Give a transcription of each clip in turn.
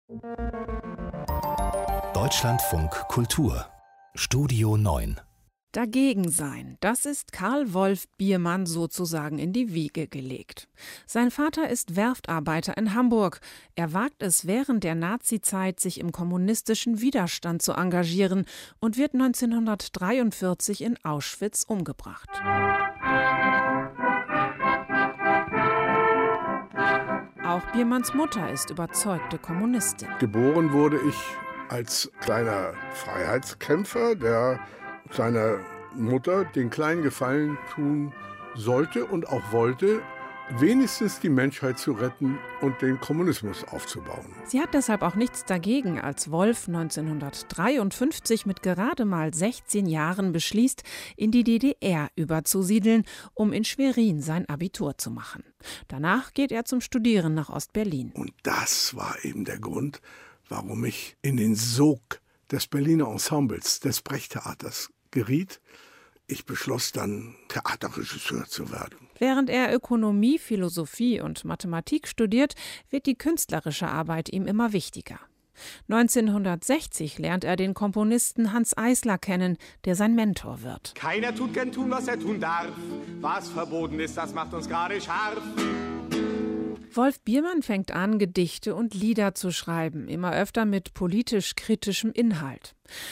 Deutschlandfunk Kultur Studio 9. Dagegen sein, das ist Karl Wolf Biermann sozusagen in die Wiege gelegt. Sein Vater ist Werftarbeiter in Hamburg. Er wagt es während der Nazizeit, sich im kommunistischen Widerstand zu engagieren und wird 1943 in Auschwitz umgebracht. Auch Biermanns Mutter ist überzeugte Kommunistin. Geboren wurde ich als kleiner Freiheitskämpfer, der seiner Mutter den kleinen Gefallen tun sollte und auch wollte, wenigstens die Menschheit zu retten und den Kommunismus aufzubauen. Sie hat deshalb auch nichts dagegen, als Wolf 1953 mit gerade mal 16 Jahren beschließt, in die DDR überzusiedeln, um in Schwerin sein Abitur zu machen. Danach geht er zum Studieren nach Ostberlin. Und das war eben der Grund, warum ich in den Sog des Berliner Ensembles, des Brecht-Theaters geriet. Ich beschloss dann, Theaterregisseur zu werden. Während er Ökonomie, Philosophie und Mathematik studiert, wird die künstlerische Arbeit ihm immer wichtiger. 1960 lernt er den Komponisten Hanns Eisler kennen, der sein Mentor wird. Keiner tut gern tun, was er tun darf. Was verboten ist, das macht uns gerade scharf. Wolf Biermann fängt an, Gedichte und Lieder zu schreiben, immer öfter mit politisch-kritischem Inhalt.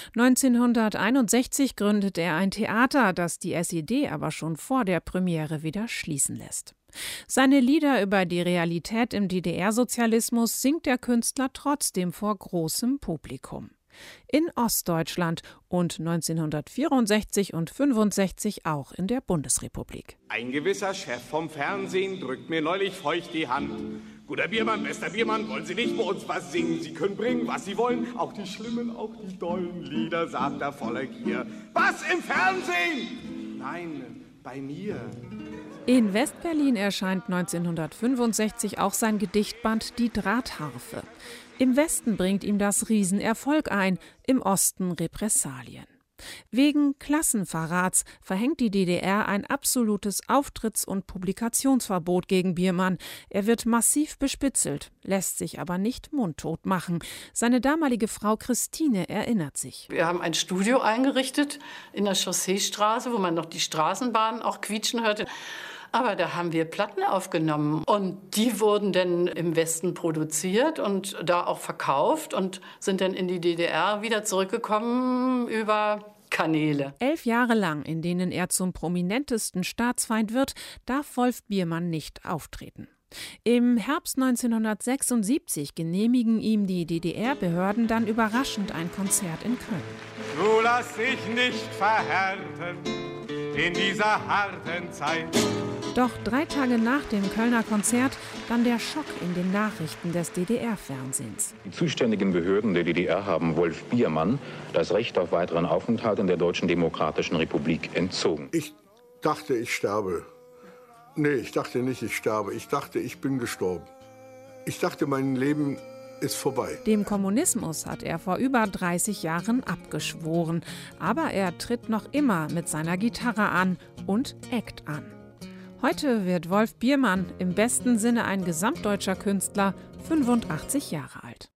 1961 gründet er ein Theater, das die SED aber schon vor der Premiere wieder schließen lässt. Seine Lieder über die Realität im DDR-Sozialismus singt der Künstler trotzdem vor großem Publikum. In Ostdeutschland und 1964 und 1965 auch in der Bundesrepublik. Ein gewisser Chef vom Fernsehen drückt mir neulich feucht die Hand. Guter Biermann, bester Biermann, wollen Sie nicht bei uns was singen? Sie können bringen, was Sie wollen, auch die schlimmen, auch die dollen Lieder, sagt er voller Gier. Was, im Fernsehen? Nein, bei mir. In Westberlin erscheint 1965 auch sein Gedichtband Die Drahtharfe. Im Westen bringt ihm das Riesenerfolg ein, im Osten Repressalien. Wegen Klassenverrats verhängt die DDR ein absolutes Auftritts- und Publikationsverbot gegen Biermann. Er wird massiv bespitzelt, lässt sich aber nicht mundtot machen. Seine damalige Frau Christine erinnert sich. Wir haben ein Studio eingerichtet in der Chausseestraße, wo man noch die Straßenbahn auch quietschen hörte. Aber da haben wir Platten aufgenommen und die wurden dann im Westen produziert und da auch verkauft und sind dann in die DDR wieder zurückgekommen über Kanäle. 11 Jahre lang, in denen er zum prominentesten Staatsfeind wird, darf Wolf Biermann nicht auftreten. Im Herbst 1976 genehmigen ihm die DDR-Behörden dann überraschend ein Konzert in Köln. Du lass dich nicht verhärten in dieser harten Zeit. Doch 3 Tage nach dem Kölner Konzert dann der Schock in den Nachrichten des DDR-Fernsehens. Die zuständigen Behörden der DDR haben Wolf Biermann das Recht auf weiteren Aufenthalt in der Deutschen Demokratischen Republik entzogen. Ich dachte, ich sterbe. Nee, ich dachte nicht, ich sterbe. Ich dachte, ich bin gestorben. Ich dachte, mein Leben ist vorbei. Dem Kommunismus hat er vor über 30 Jahren abgeschworen. Aber er tritt noch immer mit seiner Gitarre an und eckt an. Heute wird Wolf Biermann, im besten Sinne ein gesamtdeutscher Künstler, 85 Jahre alt.